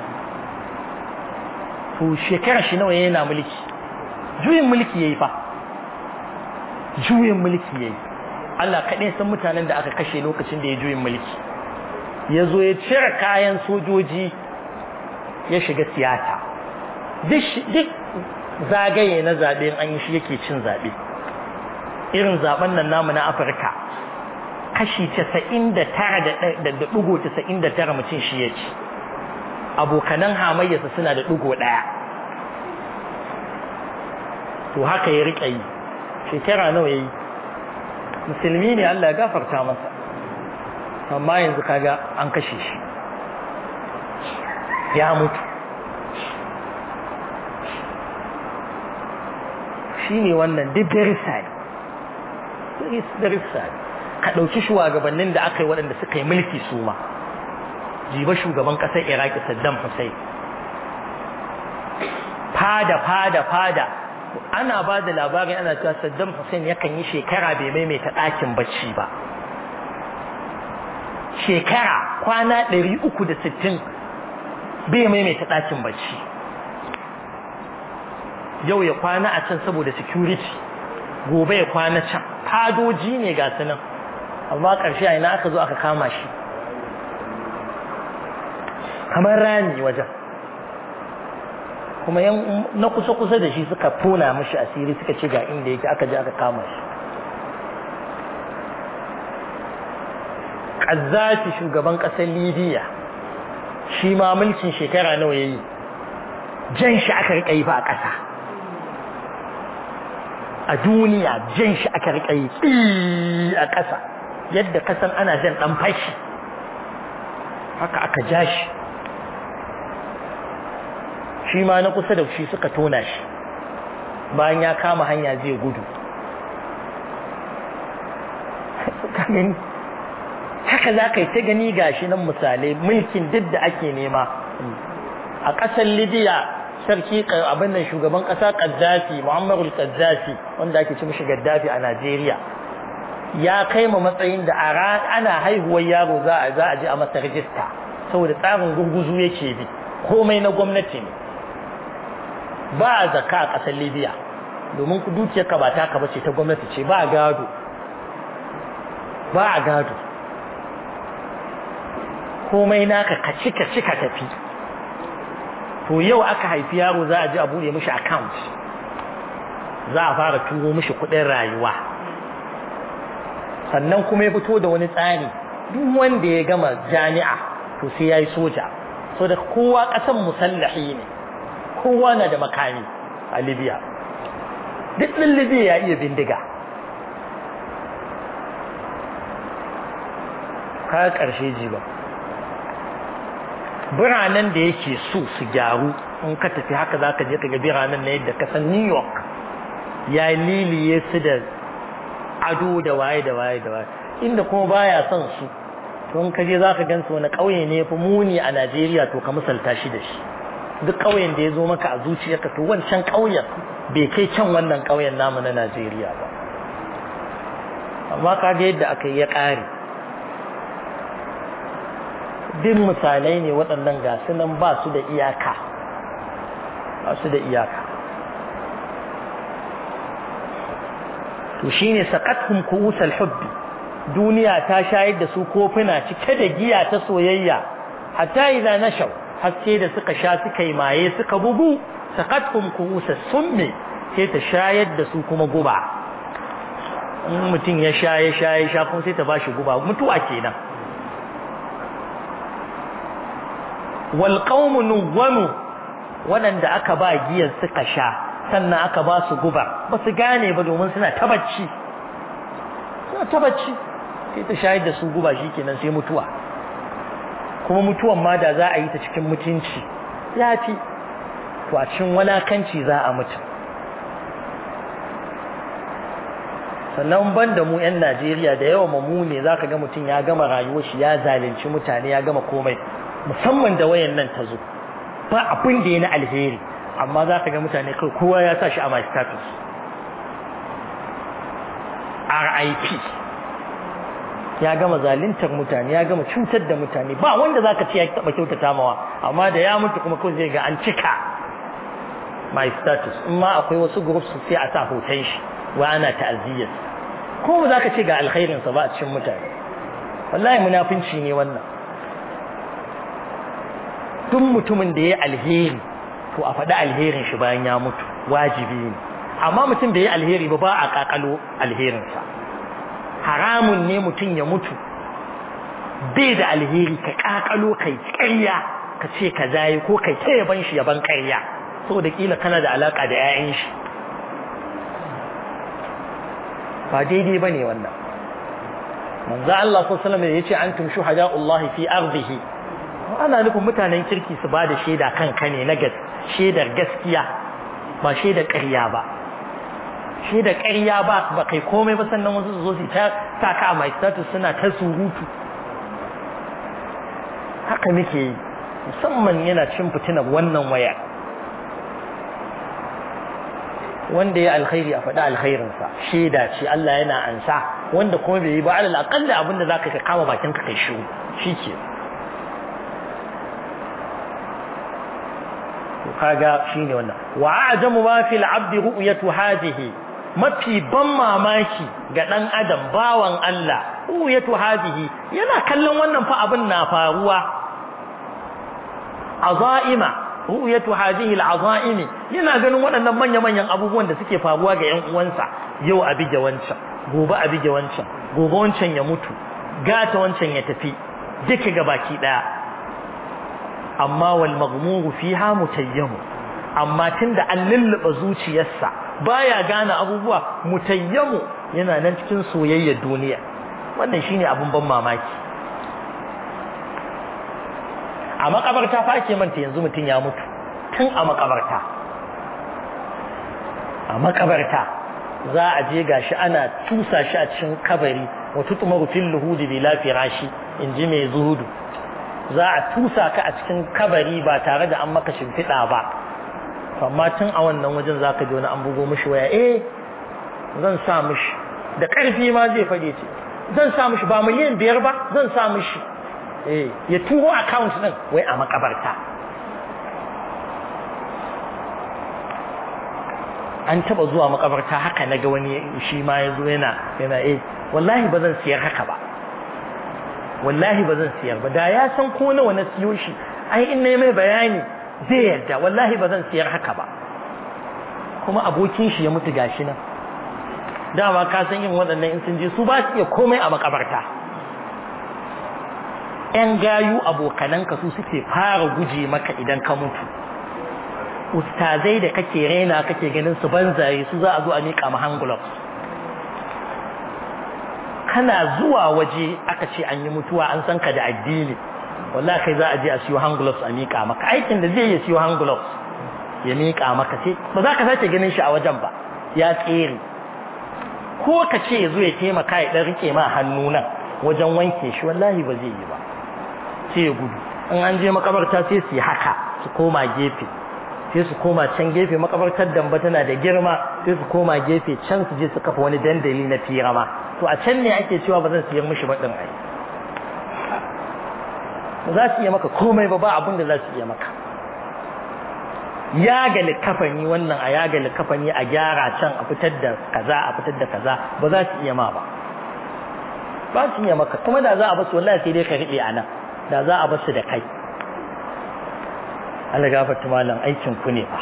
to shekara shi nawa yana mulki juyin mulki yayi fa juyin mulki yayi Allah kaɗai san mutanen da aka kashe lokacin da ya juyin mulki ya zo ya cire kayan sojoji ya shiga siyasa duk zagaye na zaɓe an yi shi yake cin zaɓe irin zaɓen nan namu na Afirka kashi casa'in da tara da ɗigo casa'in da tara mutum shi ya ci abokanan hamayyarsa suna da ɗigo ɗaya to haka ya riƙa yi shekara nawa ya yi musulmi ne Allah ya gafarta masa amma yanzu kaga an kashe shi ya mutu shi ne wannan duk darissa ne darissa ne ka ɗauki shugabannin da aka yi waɗanda suka yi mulki su ma jiba shugaban ƙasar Iraki Saddam Hussein fada fada fada ana ba da labarin ana cewa Saddam Hussein yakan yi shekara bai maimaita ɗakin bacci ba shekara kwana ɗari uku da sittin bai maimaita ɗakin bacci yau ya kwana a can saboda security gobe ya kwana can fadoji ne ga su nan amma ƙarshe a ina aka zo aka kama shi kamar rami wajen kuma yan na kusa-kusa da shi suka tona mashi asiri suka ce ga inda yake aka je aka kama shi Qaddafi shugaban ƙasar Libya shi ma mulkin shekara nawa yayi jan shi aka rika yi fa a ƙasa a duniya jan shi aka rika yi a ƙasa yadda kasan ana jan dan fashi haka aka ja shi shi ma na kusa da shi suka tona shi bayan ya kama hanya zai gudu haka za ka yi ta gani gashi nan misalai mulkin duk da ake nema a ƙasar Libya sarki abin nan shugaban ƙasa Qaddafi Muammar al-Qaddafi wanda ake ci mishi Gaddafi a Najeriya ya kai ma matsayin da ana haihuwar yaro za a za a je a masa rijista saboda tsarin gurguzu yake bi komai na gwamnati ne ba zakka a ƙasar Libya domin ku dukiyar ka ba ta ka bace ta gwamnati ce ba gado ba gado komai naka ka cika cika tafi to yau aka haifi yaro za a ji a bude mishi account za a fara turo mishi kudin rayuwa sannan kuma ya fito da wani tsari duk wanda ya gama jami'a to sai yayi soja so da kowa kasan musallahi ne kowa na da makami a Libya duk ɗin Libya ya iya bindiga ka karshe ji ba biranen da yake so su gyaru in ka tafi haka zaka je ka ga biranen na yadda ka san New York ya liliye su da ado da waye da waye da waye inda kuma baya son su to in ka je zaka gansu wani kauye ne yafi muni a Najeriya to ka misalta shi da shi duk kauyen da ya zo maka a zuciyarka to wancan kauyen bai kai can wannan kauyen namu na Najeriya ba amma ka ga yadda aka yi ya kare din misalai ne waɗannan gasu nan ba su da iyaka ba su da iyaka to shine saqathum ku'usal hubbi duniya ta shayar da su kofuna cike da giya ta soyayya hatta idza nashaw haske da suka sha suka yi maye suka bugu saqathum ku'usas summi sai ta shayar da su kuma guba in mutum ya sha ya sha ya sha kuma sai ta bashi guba mutuwa kenan wal qaumu nuwwamu waɗanda aka ba giyar suka sha sannan aka ba su guba ba su gane ba domin suna tabacci suna tabacci sai ta shayar da su guba shikenan sai mutuwa kuma mutuwan ma da za a yi ta cikin mutunci ya fi to a cikin walakanci za a mutu sannan ban da mu 'yan Najeriya da yawa mu ne za ka ga mutum ya gama rayuwar shi ya zalunci mutane ya gama komai musamman da wayan nan ta zo ba abin da ya na alheri amma za ka ga mutane kai kowa ya sa shi a my status R I P ya gama zaluntar mutane ya gama cutar da mutane ba wanda za ka ce ya taɓa kyautata mawa amma da ya mutu kuma kawai zai ga an cika my status in ma akwai wasu groups sai a sa hoton shi wa ana ta'aziyyar ko ba za ka ce ga alkhairinsa ba a cikin mutane wallahi munafinci ne wannan duk mutumin da ya alheri to a faɗi alherin shi bayan ya mutu wajibi ne amma mutum da ya alheri ba ba a kakalo alherinsa haramun ne mutum ya mutu bai da alheri ka kakalo kai ƙarya ka ce ka zai ko kai ta yaban shi yaban ƙarya saboda kila kana da alaka da 'ya'yan shi ba daidai bane wannan manzo Allah sallallahu alaihi wasallam yace antum shuhada'ullahi fi ardihi ana nufin mutanen kirki su bada shaida kan kane na gas shaidar gaskiya ba shaidar ƙarya ba shaidar ƙarya ba ba kai komai ba sannan wasu su zo su ta saka a my status suna ta surutu haka muke yi musamman yana cin fitinar wannan waya wanda ya alkhairi a faɗi alkhairinsa shaida ce Allah yana ansa wanda kuma bai yi ba alal aqalla abinda zaka ka kama bakin ka kai shiru shike to kaga shine wannan wa a'jamu ma fil 'abdi ru'yatu hadhihi mafi ban mamaki ga dan adam bawan Allah ru'yatu hadhihi yana kallon wannan fa abin na faruwa azaima ru'yatu hadhihi al'azaim yana ganin waɗannan manya-manyan abubuwan da suke faruwa ga ƴan uwansa yau a bige wancan gobe a bige wancan gobe wancan ya mutu gata wancan ya tafi duka ga baki daya amma wal maghmuru fiha mutayyamu amma tunda an lulluba zuciyarsa baya gane abubuwa mutayyamu yana nan cikin soyayyar duniya wannan shine abun ban mamaki a makabarta fa ake manta yanzu mutun ya mutu tun a makabarta a makabarta za a je gashi ana tusa shi a cikin kabari wa tutmaru fil luhudi bila firashi inji mai zuhudu za a tusa ka a cikin kabari ba tare da an maka shimfiɗa ba amma tun a wannan wajen zaka ji wani an bugo mishi waya eh zan sa mishi da ƙarfi ma zai fade ce zan sa mishi ba miliyan biyar ba zan sa mishi eh ya turo account din wai a makabarta an taba zuwa makabarta haka naga wani shi ma yazo yana yana eh wallahi bazan siyar haka ba wallahi bazan siyar ba da ya san ko nawa na siyo shi ai in nayi mai bayani zai yarda wallahi bazan siyar haka ba kuma abokin shi ya mutu gashi nan dama ka san yin waɗannan in sun je su ba su iya komai a makabarta ƴan gayu abokananka su suke fara guje maka idan ka mutu ustazai da kake raina kake ganin su banzaye su za a zo a miƙa ma hangulof kana zuwa waje aka ce an yi mutuwa an san ka da addini wallahi kai za a je a siyo hangulof a miƙa maka aikin da zai yi siyo hangulof ya miƙa maka sai ba za ka sake ganin shi a wajen ba ya tsere ko ka ce ya zo ya taimaka ya ɗan riƙe ma hannu nan wajen wanke shi wallahi ba zai yi ba sai ya gudu in an je makabarta sai su yi haka su koma gefe sai su koma can gefe makabartar damba tana da girma sai su koma gefe can su je su kafa wani dandali na firama to a can ne ake cewa ba zan siyar mishi ba din ai ba za su iya maka komai ba ba abin da za su iya maka ya ga likafani wannan a ya ga likafani a gyara can a fitar da kaza a fitar da kaza ba za su iya ma ba ba su iya maka kuma da za a basu wallahi sai dai ka riɓe a nan da za a basu da kai Allah gafarta malam aikin ku ne fa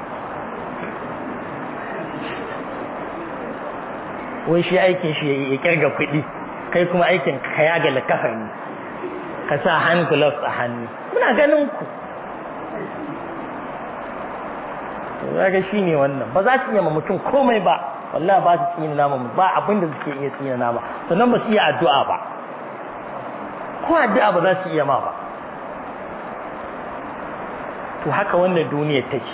wai shi aikin shi ya kirga kuɗi kai kuma aikin ka ya ga likafani ka sa hand gloves a hannu muna ganin ku kaga shine wannan ba za su iya ma mutum komai ba wallahi ba su tsina nama ba abin da suke iya tsina nama sannan ba su iya addu'a ba ko addu'a ba za su iya ma ba to haka wannan duniyar take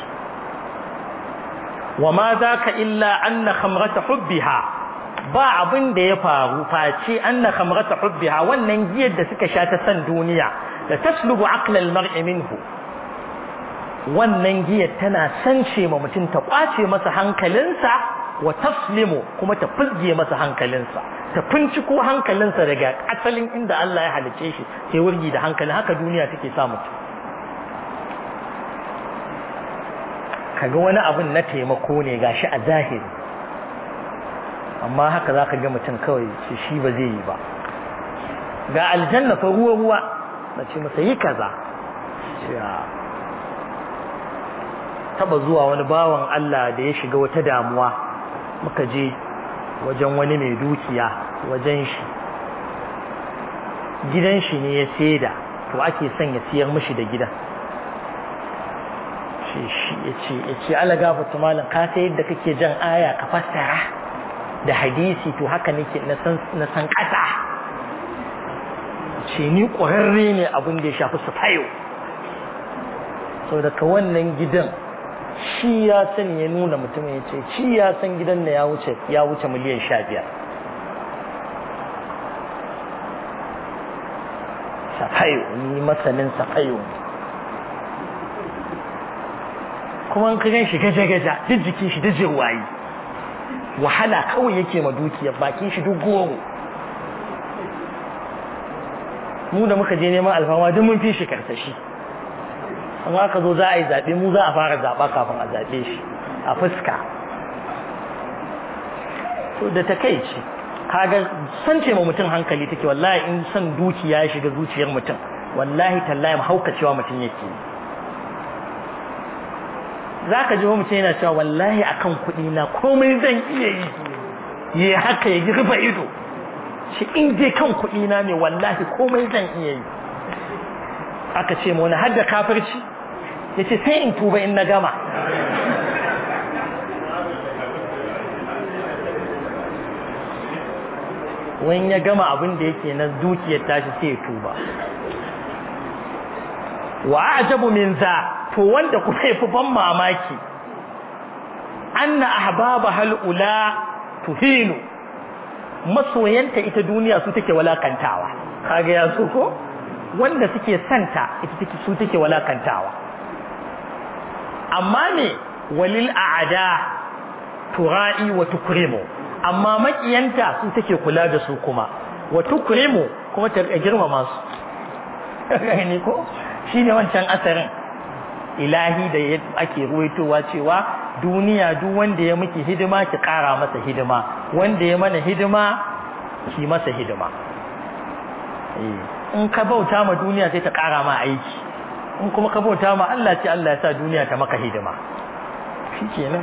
wa ma zaka illa anna khamrata hubbiha ba abin da ya faru face anna khamrata hubbiha wannan giyar da suka sha ta san duniya da taslubu aqla al-mar'i minhu wannan giyar tana sance ma mutum ta kwace masa hankalinsa wa taslimu kuma ta fizge masa hankalinsa ta finciko hankalinsa daga asalin inda Allah ya halice shi sai wurgi da hankali haka duniya take sa mutum kaga wani abin na taimako ne gashi a zahiri amma haka zaka ga mutum kawai shi shi ba zai yi ba ga aljanna fa ruwa ruwa nace masa yi kaza taba zuwa wani bawan Allah da ya shiga wata damuwa muka je wajen wani mai dukiya wajen shi gidan shi ne ya saida to ake son ya siyar mishi da gidan shi shi yace yace Allah gafarta malam ka sai yadda kake jan aya ka fassara da hadisi to haka nake na san na san kasa ce ni ƙwararre ne abin da ya shafi sufayo saboda ka wannan gidan shi ya san ya nuna mutum ya ce shi ya san gidan da ya wuce ya wuce miliyan sha biyar safayo ni masanin safayo kuma an kagan shi gaja-gaja duk jikin shi duk jirwayi wahala kawai yake ma dukiyar bakin shi duk goro mu da muka je neman alfama duk mun fi shi karsashi amma aka zo za a yi zaɓe mu za a fara zaɓa kafin a zaɓe shi a fuska to da takeici kaga san ce ma mutum hankali take wallahi in san dukiya ya shiga zuciyar mutum wallahi tallahi haukacewa mutum yake zaka ji mutum yana cewa wallahi akan kuɗi na komai zan iya yi yi haka ya girba ido shi in dai kan kuɗi na ne wallahi komai zan iya yi aka ce mu wani hadda kafirci yace sai in tuba in na gama wani ya gama abin da yake na dukiyar tashi sai ya tuba wa ajabu min za to wanda kuma yafi ban mamaki anna ahbaba hal ula tuhinu masoyanta ita duniya su take walakantawa kage ya so ko wanda suke santa ita take su take walakantawa amma ne walil aada turai wa tukrimu amma makiyanta su take kula da su kuma wa tukrimu kuma ta girmama su gani ko shine wancan asarin ilahi da ake ruwaitowa cewa duniya duk wanda ya miki hidima ki kara masa hidima wanda ya mana hidima ki masa hidima in ka bauta ma duniya sai ta kara ma aiki in kuma ka bauta ma Allah ce Allah ya sa duniya ta maka hidima shikenan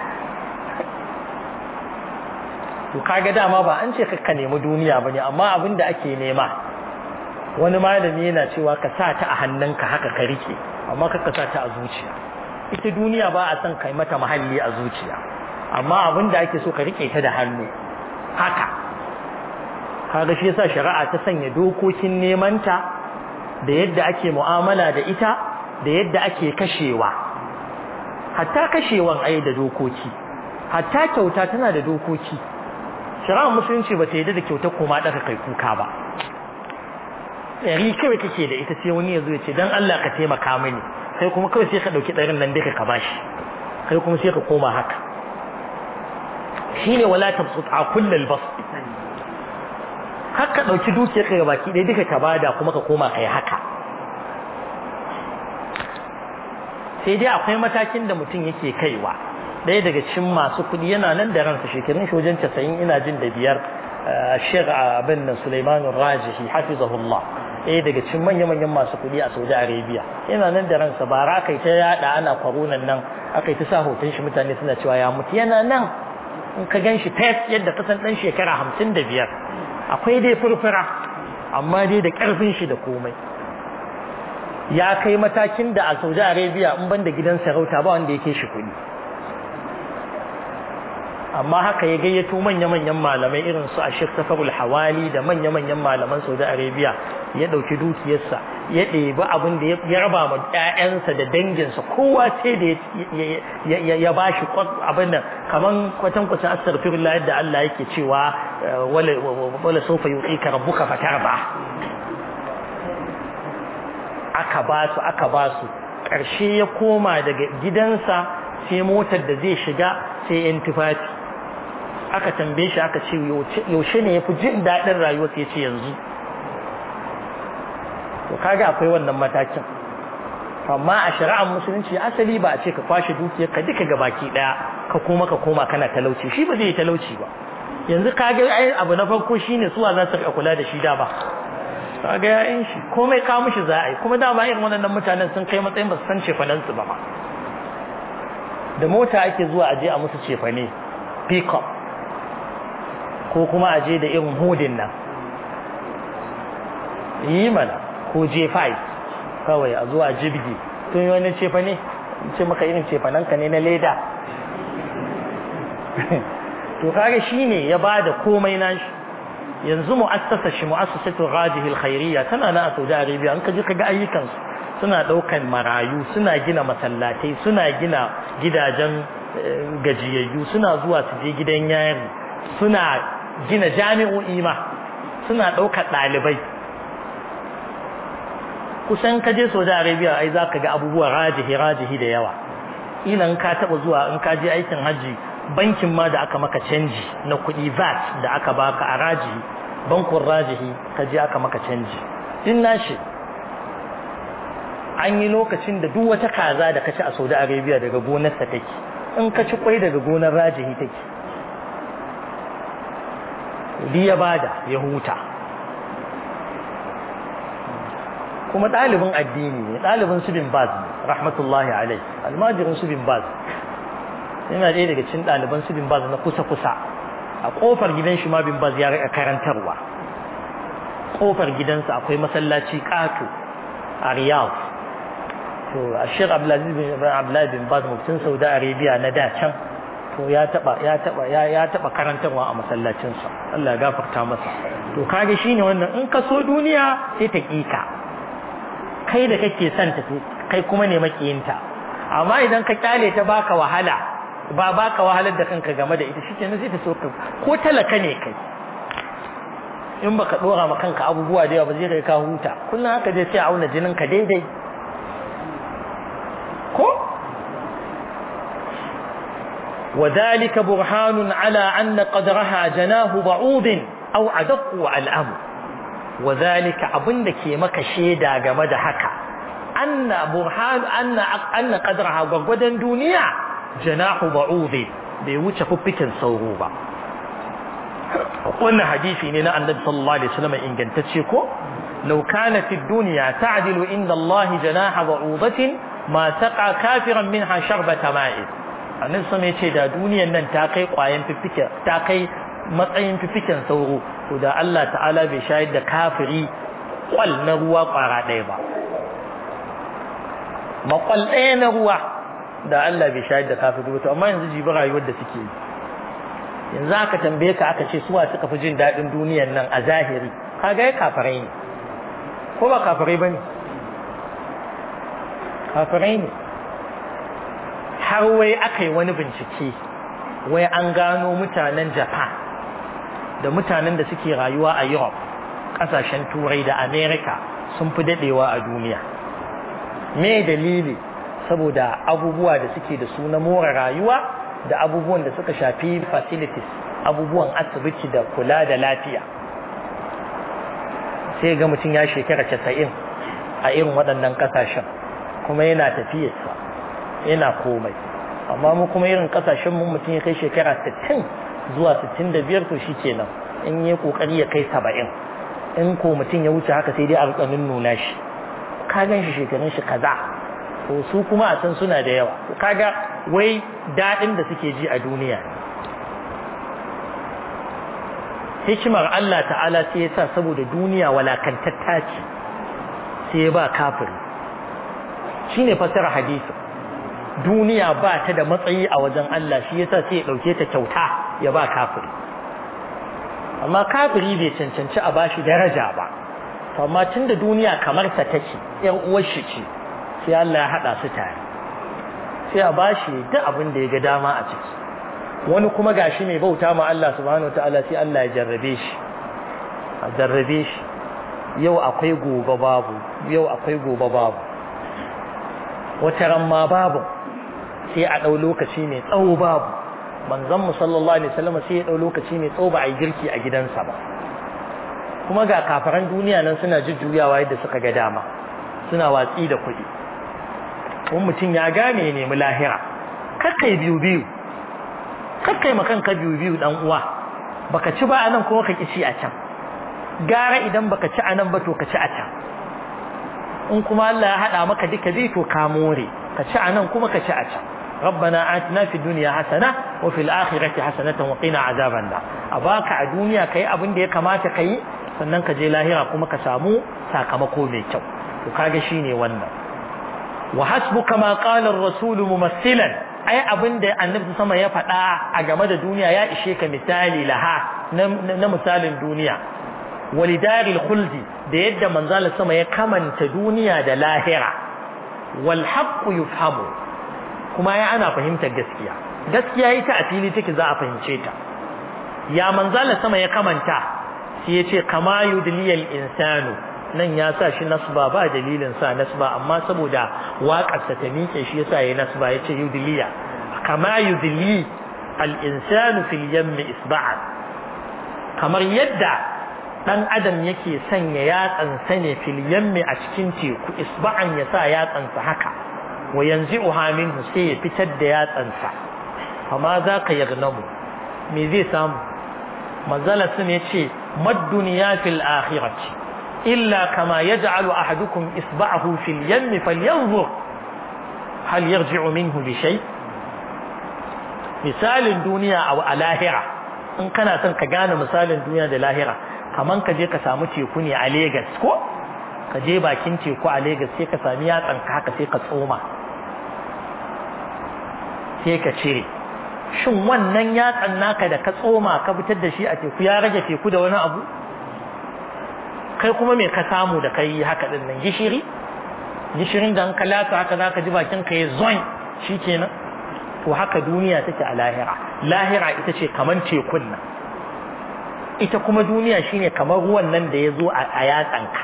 to kaga dama ba an ce ka nemi duniya bane amma abinda ake nema wani malami yana cewa ka sa ta a hannunka haka ka rike amma ka sa ta a zuciya ita duniya ba a san kai mata mahalli a zuciya amma abinda ake so ka rike ta da hannu haka kaga shi yasa shari'a ta sanya dokokin neman ta da yadda ake mu'amala da ita da yadda ake kashewa hatta kashewan ai da dokoki hatta kyauta tana da dokoki shari'ar musulunci ba ta yadda da kyauta kuma daka kai kuka ba ɗari kawai kake da ita sai wani ya zo ya ce dan Allah ka taimaka mini kai kuma kawai sai ka dauki ɗarin nan duka ka bashi kai kuma sai ka koma haka shine wala tabsuta kullal bast haka dauki dukiyar ka baki dai duka ka bada kuma ka koma kai haka sai dai akwai matakin da mutum yake kaiwa ɗaya daga cikin masu kuɗi yana nan da ransa shekarun shi wajen casa'in ina jin da biyar Sheikh abin nan Sulaiman Rajihi hafizahullah ɗaya daga cikin manya-manyan masu kuɗi a Saudi Arabia yana nan da ransa bara kai ta yada ana kwaronan nan aka yi ta sa hoton shi mutane suna cewa ya mutu yana nan in ka gan shi ta yadda ka san ɗan shekara hamsin da biyar akwai dai furfura amma dai da ƙarfin shi da komai ya kai matakin da a Saudi Arabia in ban da gidan sarauta ba wanda yake shi kuɗi amma haka ya gayyato manya-manyan malamai irin su a Sheikh Safarul Hawali da manya-manyan malaman Saudi Arabia ya ɗauki dukiyarsa ya ɗebi abin da ya raba ma ƴaƴansa da danginsa kowa sai da ya ba shi abin nan kaman kwatankwacin astaghfirullah yadda Allah yake cewa wala wala sawfa yu'tika rabbuka fatarba aka ba su aka ba su ƙarshe ya koma daga gidansa sai motar da zai shiga sai yan tufafi aka tambaye shi aka ce yaushe ne ya fi jin daɗin rayuwa sai ya ce yanzu to kaga akwai wannan matakin amma a shari'ar musulunci asali ba a ce ka kwashe dukiyar ka duka gabaki daya ka koma ka koma kana talauci shi ba zai yi talauci ba yanzu kaga ai abu na farko shine suwa za su kula da shi da ba kaga yayin shi komai ka mushi za a yi kuma dama irin wannan mutanen sun kai matsayin ba su san cefanen su ba ma da mota ake zuwa aje a musu cefane pick up ko kuma aje da irin hodin nan yi mana ko J five kawai a zuwa jibgi tun yi wani cefa ne ce maka irin cefananka ne na leda to kaga shine ya bada komai nashi yanzu mu'assasa shi mu'assasatu Rajihil Khairiyya tana na a Saudi Arabia an kaje kaga ayyukan su suna daukan marayu suna gina masallatai suna gina gidajen gajiyayyu suna zuwa su je gidan yari suna gina jami'o'i ma suna daukar dalibai kusan ka je Saudi Arabia ai zaka ga abubuwa rajihi rajihi da yawa ilan ka taba zuwa in ka je aikin haji bankin ma da aka maka canji na kuɗi V A T da aka baka a rajihi bankun rajihi ka je aka maka canji din nashi an yi lokacin da duk wata kaza da ka ci a Saudi Arabia daga gonar sa take in ka ci kwai daga gonar rajihi take ya bada ya huta kuma ɗalibin addini ne ɗalibin su bin Baz rahmatullahi alai almajirin su bin Baz yana ɗaya daga cikin ɗaliban su bin Baz na kusa kusa a kofar gidan shi ma bin Baz ya rika karantarwa kofar gidansa akwai masallaci ƙato a Riyadh to Sheikh Abdulaziz bin Abdullah bin Baz mutum Saudi Arabia na da can to ya taba ya taba ya ya taba karantarwa a masallacin sa Allah ya gafarta masa to kage shine wannan in ka so duniya sai ta kika kai da kake son ta kai kuma ne makiyinta amma idan ka kyale ta baka wahala ba baka wahalar da kanka game da ita shikenan sai ta so ka ko talaka ne kai in baka dora ma kanka abubuwa da yawa ba zai kai ka huta kullun haka dai sai auna jinin ka daidai ko وذلك برهان على أن قدرها جناه بعوض أو أدق والأم وذلك أبنك مك شيدا جمد حكا أن برهان أن أن قدرها وجودا دنيا جناح بعوض بيوتش فبكن صوروبا قلنا حديثي لنا النبي صلى الله عليه وسلم إن جنتشيكو لو كانت الدنيا تعدل عند الله جناح بعوضة ما سقى كافرا منها شربة ماء annabi sama yace da duniyar nan ta kai kwayan fifike ta kai matsayin fifiken sauro to da Allah ta'ala bai shayar da kafiri kwal na ruwa kwara ɗaya ba makwal ɗaya na ruwa da Allah bai shayar da kafiri ba to amma yanzu jibi rayuwar da suke yi yanzu aka tambaye ka aka ce suwa suka fi jin daɗin duniyar nan a zahiri kaga ya kafirai ne ko ba kafirai bane kafirai ne har wai aka yi wani bincike wai an gano mutanen Japan da mutanen da suke rayuwa a Europe kasashen Turai da America sun fi dadewa a duniya me dalili saboda abubuwa da suke da su na more rayuwa da abubuwan da suka shafi facilities abubuwan asibiti da kula da lafiya sai ga mutum ya shekara casa'in a irin waɗannan kasashen kuma yana tafiyarsa yana komai amma mu kuma irin kasashen mu mutum ya kai shekara sittin zuwa sittin da biyar to shikenan in yi kokari ya kai saba'in in ko mutum ya wuce haka sai dai a rukanin nuna shi ka gan shi shekarun shi kaza to su kuma a can suna da yawa kaga wai dadin da suke ji a duniya hikimar Allah ta'ala sai ya sa saboda duniya walakantatta ce sai ya ba kafiri shine fasara hadisi duniya ba ta da matsayi a wajen Allah shi yasa sai ya dauke ta kyauta ya ba kafiri amma kafiri bai cancanci a bashi daraja ba amma tunda duniya kamar sa take yan uwar shi ce sai Allah ya hada su tare sai a bashi duk abin da ya ga dama a ciki wani kuma gashi mai bauta ma Allah subhanahu wataala sai Allah ya jarrabe shi a jarrabe shi yau akwai gobe babu yau akwai gobe babu wata ran ma babu sai a dau lokaci mai tsawo babu manzon mu sallallahu alaihi wasallam sai ya dau lokaci mai tsawo ba a yi girki a gidansa ba kuma ga kafaran duniya nan suna jujjuyawa yadda suka ga dama suna watsi da kuɗi kun mutum ya gane ne mu lahira kakkai biyu biyu kakkai makan ka biyu biyu dan uwa baka ci ba anan kuma ka ki ci a can gara idan baka ci anan ba to ka ci a can in kuma Allah ya hada maka duka biyu to ka more ka ci anan kuma ka ci a can ربنا آتنا في الدنيا حسنة وفي الآخرة حسنة وقنا عذاب النار أباك a duniya kai abin da ya kamata kai sannan ka je lahira kuma ka samu sakamako mai kyau to kaga shine wannan wa hasbuka ma qala ar-rasul mumassilan ai abinda annabi sama ya faɗa a game da duniya ya ishe ka misali laha na misalin duniya walidaril khuldi da yadda manzal sama ya kamanta duniya da lahira wal haqq yufhamu kuma ya ana fahimtar gaskiya gaskiya ita a fili take za a fahimce ta ya manzal sama ya kamanta shi yace kama yudliyal insanu nan ya sa shi nasba ba dalilin sa nasba amma saboda waƙarsa ta miƙe shi yasa yayi nasba yace yudliya kama yudli al-insanu fil yammi isba'an kamar yadda dan adam yake sanya yatsan sa ne fil yammi a cikin teku isba'an yasa yatsan sa haka wa yanzi'uha minhu sai ya fitar da yatsan sa amma zaka yagnamu me zai samu manzala sun yace mad dunya fil akhirati illa kama yaj'alu ahadukum isba'ahu fil yam falyanzur hal yarji'u minhu bi shay misalin duniya a lahira in kana son ka gane misalin duniya da lahira kaman ka je ka samu teku ne a Lagos ko ka je bakin teku a Lagos sai ka sami yatsan ka haka sai ka tsoma sai ka cire shin wannan yatsan naka da ka tsoma ka fitar da shi a teku ya rage teku da wani abu kai kuma me ka samu da kai haka din nan gishiri gishirin da an kalata haka zaka ji bakin ka yayi zon shikenan to haka duniya take a lahira lahira ita ce kaman tekun nan ita kuma duniya shine kamar ruwan nan da yazo a yatsan ka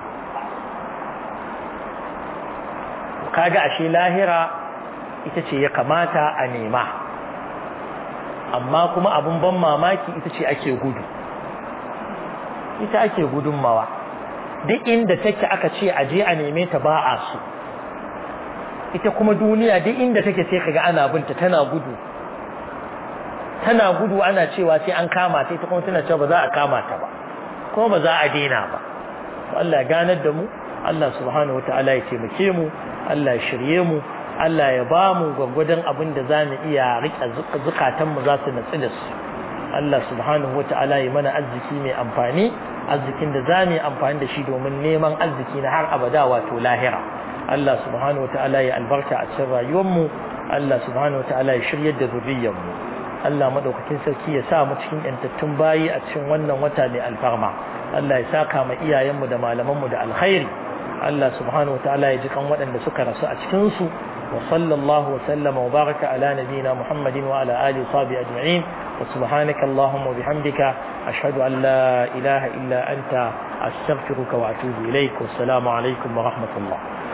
kaga ashe lahira ita ce ya kamata a nema amma kuma abun ban mamaki ita ce ake gudu ita ake gudunmawa duk inda take aka ce aje a neme ta ba a so ita kuma duniya duk inda take sai kaga ana binta tana gudu tana gudu ana cewa sai an kama ta ita kuma tana cewa ba za a kama ta ba kuma ba za a daina ba Allah ya ganar da mu Allah subhanahu wataala ya taimake mu Allah ya shirye mu Allah ya ba mu gwagwadon abin da za mu iya rika zukatan mu za su natsu da su Allah subhanahu wataala ya mana arziki mai amfani arzikin da za mu yi amfani da shi domin neman arziki na har abada wato lahira Allah subhanahu wataala ya albarka a cikin rayuwar mu Allah subhanahu wataala ya shiryar da zuriyar mu Allah madaukakin sarki ya sa mu cikin yantattun bayi a cikin wannan wata mai alfarma Allah ya saka ma iyayen mu da malaman mu da alkhairi Allah subhanahu wataala ya ji kan waɗanda suka rasu a cikin su wa sallallahu wa sallama wa baraka ala nabiyyina Muhammadin wa ala alihi wa sahbihi ajma'in wa subhanaka allahumma wa bihamdika ashhadu an la ilaha illa anta astaghfiruka wa atubu ilaik wa assalamu alaikum wa rahmatullah